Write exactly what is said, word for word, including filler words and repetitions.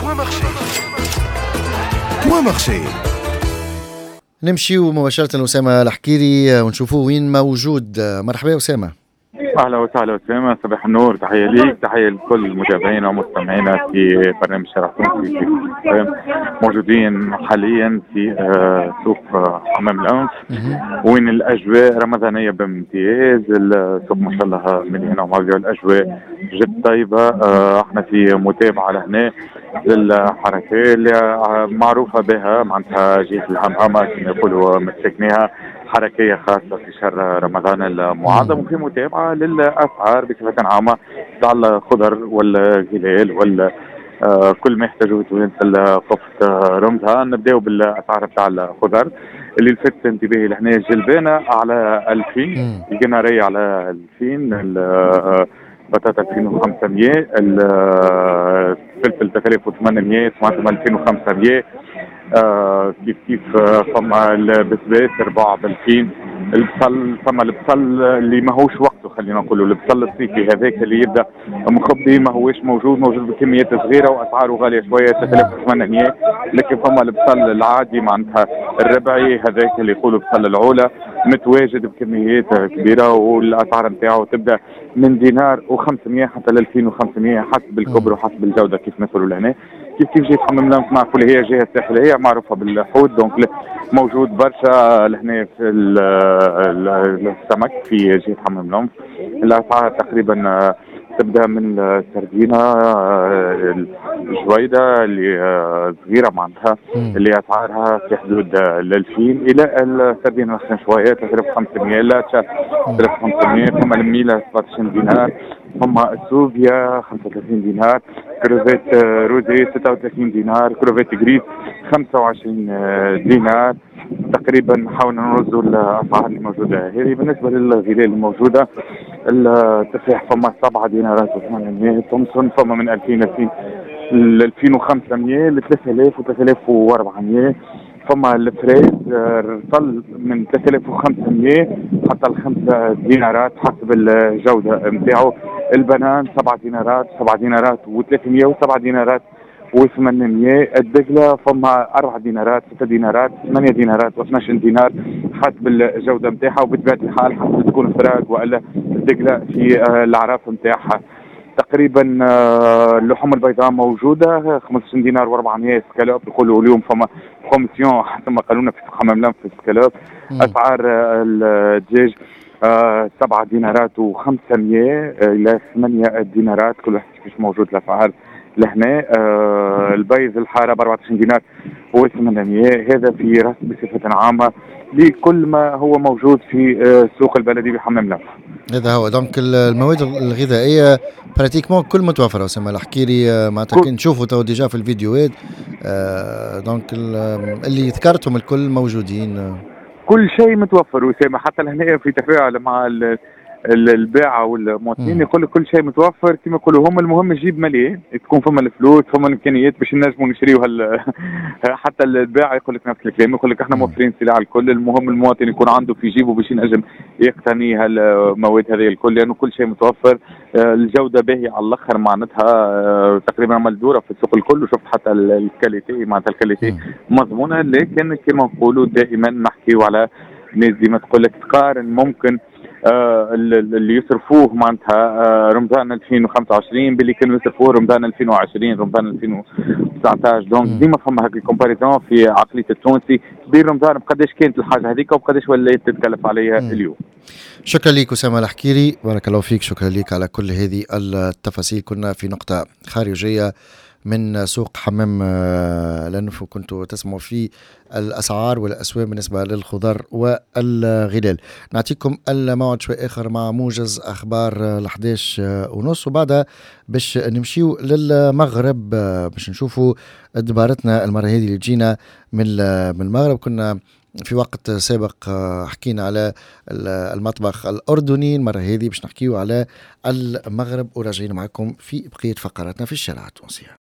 بوان مارشي. نمشيو مباشرة لأسامة الحكيري ونشوفوه وين موجود. مرحبا أسامة. اهلا وسهلا اسامه، صباح النور، تحيه ليك، تحيه لكل متابعينا ومستمعينا في برنامج شارع تونسي. موجودين حاليا في سوق حمام الانف وين الاجواء رمضانيه بامتياز. السوق ما شاء الله مليانه ومعبيه، الاجواء جد طيبه. احنا في متابعه لهنا للحركه اللي معروفه بها معناتها جهه الهمهمه كما يقولوا مسكناها، حركيه خاصه في شهر رمضان المعظم، وفي متابعه للاسعار بصفه عامه تاع الخضر والهلال وال آه كل ما يحتاجوه تونس قفط رمزها. نبداو بالاسعار تاع الخضر اللي لفت انتباهي لهنا: الجلبانه على ألفين، القناريه على ألفين، البطاطا ألفين وخمسمية، الفلفل ثلاثة آلاف وثمانمية، طماطم ألفين وخمسمية، آه كيف كيف. فما البسباس رباع ب ألفين، البصل فما البصل اللي ماهوش وقته، خلينا نقولوا البصل الصيفي هذاك اللي يبدا مخبي ما هوش موجود، موجود بكميات صغيره واسعاره غاليه شويه ثلاثة آلاف وثمانمية. لكن فما البصل العادي معناتها الربعي هذاك اللي يقولوا بصل العوله متواجد بكميات كبيره، والاسعار نتاعو تبدا من دينار وخمسمية حتى ل ألفين وخمسمية حسب الكبر وحسب الجوده. كيف نقولوا لهنا كيف كيف جهه حمام الانف معروفه هي جهه ساحليه معروفه بالحوت، دونك موجود برشا لهنا في السمك في جهه حمام الانف. الاسعار تقريبا تبدا من السردينه الجويده اللي صغيره معناتها اللي اسعارها في حدود ال ألفين الى السردينه الاخرين شويه ثلاثة آلاف وخمسمية لا ثلاثة آلاف وخمسمية. ثم الميله سبعة عشر دينار، ثم السوبيا خمسة وثلاثين دينار، كروفيت روزي ستة وثلاثين دينار، كروفيت جريس خمسة وعشرين دينار. تقريبا حاولنا نرزوا الاسعار اللي موجوده هذه. بالنسبه للغلال الموجوده التفاح فما سبعة دينارات وثمانمية، تومسون فما من ألفين ل ألفين وخمسمية ل ثلاثة آلاف و ثلاثة آلاف وأربعمية. فما الفريز رطل من ثلاثة آلاف وخمسمية حتى الخمسة دينارات حسب الجوده نتاعو. البنان سبعة دينارات، سبعة دينارات وثلاثمية، وسبعة دينارات وثمانمية. الدقلة فما أربعة دينارات، ستة دينارات، ثمانية دينارات واثناش دينار حسب الجودة نتاعها، وبطبيعة الحال حسب تكون فراغ ولا الدقلة في الأعراف نتاعها. تقريبا اللحوم البيضاء موجودة خمسة وعشرين دينار وأربعمية سكالوب، يقولوا اليوم فما كوميسيون حسب ما قالوا لنا في حمام الانف في السكالوب. أسعار الدجاج آه سبعة دينارات وخمسمية إلى ثمانية دينارات، كل واحد كيفاش موجود الأسعار لهنا. آه البيض الحارة ب أربعة عشر دينار وثمانمية. هذا في رأس بصفة عامة لكل ما هو موجود في آه السوق البلدي بحمام الانف. هذا هو دونك المواد الغذائية براتيكمون كل متوفرة. أسامة الحكيري معناتها كي نشوفوا تو ديجا في الفيديوهات آه دونك اللي ذكرتهم الكل موجودين، كل شيء متوفر. وسامة حتى لهنا في تفاعل مع الباعة والمواطنين يقول لك كل شيء متوفر كما يقولوا هم. المهم الجيب مليء، تكون فما الفلوس فما الامكانيات باش نجموا نشريوها. حتى الباعة يقول لك نفس الكلام، يقول لك احنا موفرين سلع الكل. المهم المواطن يكون عنده في جيبه باش ينجم يقتني هالمواد هذه الكل، لانه يعني كل شيء متوفر. الجودة باهية على الاخر معناتها. تقريبا عمل دوره في السوق الكل وشفت حتى الكاليتي معناتها الكاليتي مضمونة. لكن كما نقولوا دائما نحكيوا على الناس ديما تقول لك تقارن ممكن آه اللي يصرفوه معناتها آه رمضان ألفين وخمسة وعشرين باللي كانوا يصرفوه رمضان ألفين وعشرين رمضان ألفين وتسعطاش. دونك ديما فما هكا كومباريزون في عقليه التونسي بين رمضان بقداش كانت الحاجه هذيك وبقداش ولات تتكلف عليها مم. اليوم. شكرا لك أسامة الحكيري، بارك الله فيك. شكرا لك على كل هذه التفاصيل. كنا في نقطه خارجيه من سوق حمام الأنف وكنتوا تسمعوا في الأسعار والأسواق بالنسبة للخضر والغلال. نعطيكم الموعد شوي آخر مع موجز أخبار الحداش ونص، وبعدها باش نمشيو للمغرب باش نشوفوا دبارتنا المرة هذه اللي جينا من المغرب. كنا في وقت سابق حكينا على المطبخ الأردني، المرة هذه باش نحكيو على المغرب، وراجعين معكم في بقية فقراتنا في الشارع التونسية.